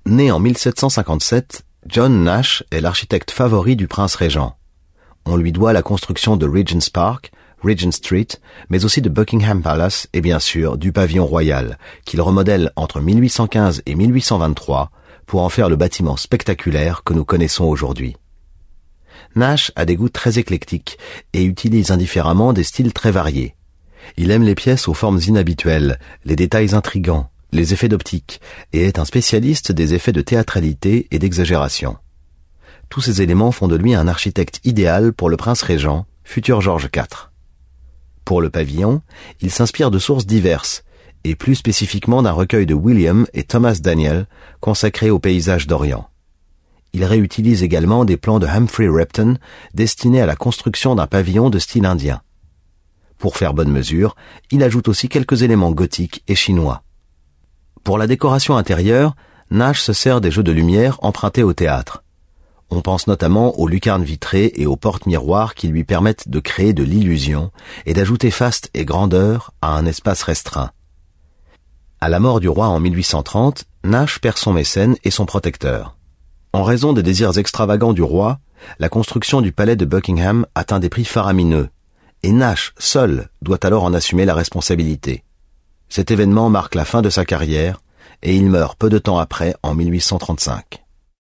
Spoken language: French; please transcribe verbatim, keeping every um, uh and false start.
Né en mille sept cent cinquante-sept, John Nash est l'architecte favori du prince régent. On lui doit la construction de Regent's Park, Regent Street, mais aussi de Buckingham Palace et bien sûr du pavillon royal, qu'il remodèle entre mille huit cent quinze et mille huit cent vingt-trois pour en faire le bâtiment spectaculaire que nous connaissons aujourd'hui. Nash a des goûts très éclectiques et utilise indifféremment des styles très variés. Il aime les pièces aux formes inhabituelles, les détails intrigants, les effets d'optique, et est un spécialiste des effets de théâtralité et d'exagération. Tous ces éléments font de lui un architecte idéal pour le prince régent, futur George quatre. Pour le pavillon, il s'inspire de sources diverses, et plus spécifiquement d'un recueil de William et Thomas Daniel consacré aux paysages d'Orient. Il réutilise également des plans de Humphrey Repton destinés à la construction d'un pavillon de style indien. Pour faire bonne mesure, il ajoute aussi quelques éléments gothiques et chinois. Pour la décoration intérieure, Nash se sert des jeux de lumière empruntés au théâtre. On pense notamment aux lucarnes vitrées et aux portes miroirs qui lui permettent de créer de l'illusion et d'ajouter faste et grandeur à un espace restreint. À la mort du roi en mille huit cent trente, Nash perd son mécène et son protecteur. En raison des désirs extravagants du roi, la construction du palais de Buckingham atteint des prix faramineux, et Nash seul doit alors en assumer la responsabilité. Cet événement marque la fin de sa carrière, et il meurt peu de temps après en mille huit cent trente-cinq.